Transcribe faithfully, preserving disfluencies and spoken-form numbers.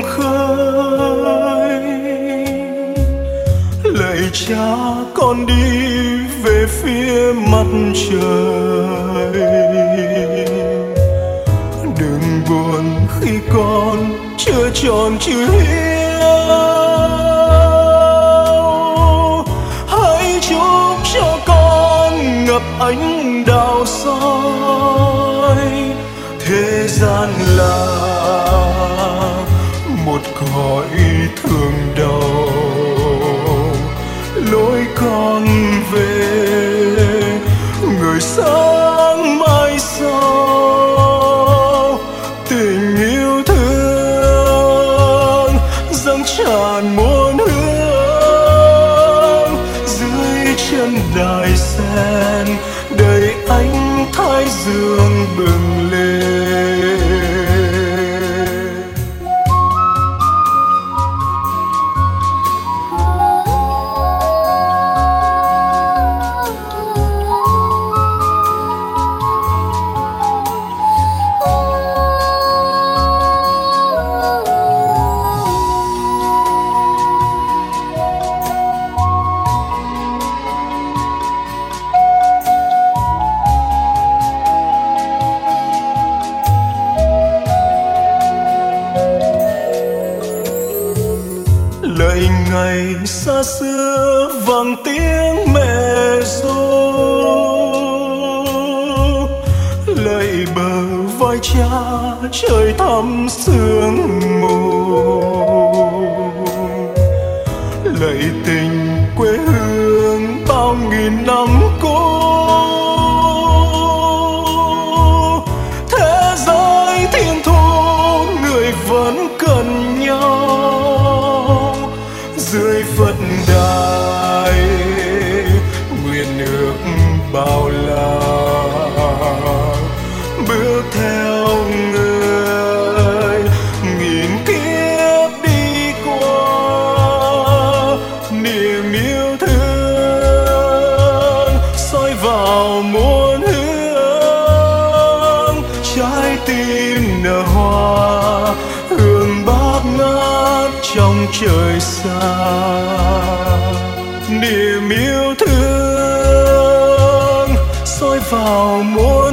khơi. Lạy Cha, con đi về phía mặt trời. Đừng buồn khi con chưa tròn chưa hiếu. Hãy chúc cho con ngập ánh đạo soi. Thế gian là một cõi thương đau, lối con về người sáng mai sau. Tình yêu thương dâng tràn muôn hướng dưới chân đài sen, đầy ánh thái dương bừng lên. Lạy ngày xa xưa vang tiếng mẹ ru, lạy bờ vai cha trời thắm sương mù, lạy tình quê hương bao nghìn năm cũ. Thế giới thiên thu người vẫn cần nhau dưới Phật đài, nguyện ước bao la bước theo người nghìn kiếp đi qua. Niềm yêu thương soi vào muôn hướng, trái tim nở hoa hương bát ngát trong trời xa. Niềm yêu thương soi vào muôn